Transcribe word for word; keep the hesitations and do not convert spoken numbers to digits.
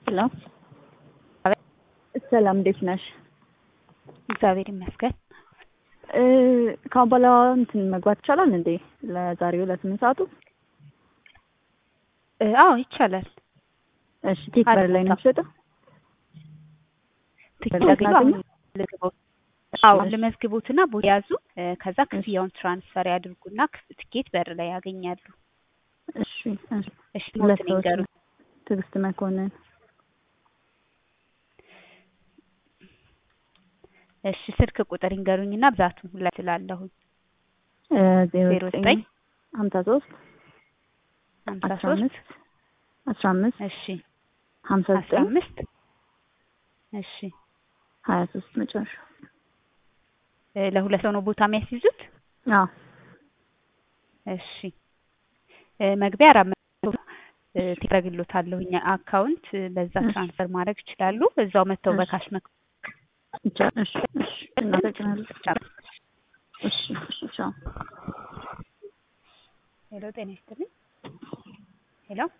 ሄሎ ሰላም እንዴት ነሽ? እግዚአብሔር ይመስገን። እ ካሁን በኋላ እንትን መግባት ይቻላል እንዴ? ለዛሬው ለስምንት ሰዓቱ? እ አዎ ይቻላል። እሺ ቲክ በር ላይ ነው የምትሸጠው? ትኬት አዎ ልመዝግቦትና ቦታ ያዙ። ከዛ ክፍያውን ትራንስፈር ያድርጉና ትኬት በር ላይ ያገኛሉ። እሺ እሺ እሺ ሞት ንገሩ። ትዕግስት መኮንን። እሺ ስልክ ቁጥር ይንገሩኝና ብዛቱን ሁላ ስላለሁኝ እ ዜሮ ዘጠኝ ሀምሳ ሶስት ሀምሳ ሶስት አስራ አምስት እሺ ሀምሳ አስራ ዘጠኝ አምስት እሺ ሀያ ሶስት መጨረሻ። እ ለሁለት ሰው ነው ቦታ የሚያስይዙት? አዎ እሺ እ መግቢያ አራት መቶ እ ትረግሎታለሁ እኛ አካውንት በዛ ትራንስፈር ማድረግ ይችላሉ። እዛው መተው በካሽ መክ እሺ እሺ እናመሰግናለን። እሺ እሺ ቻው። ሄሎ ጤና ይስጥልኝ። ሄሎ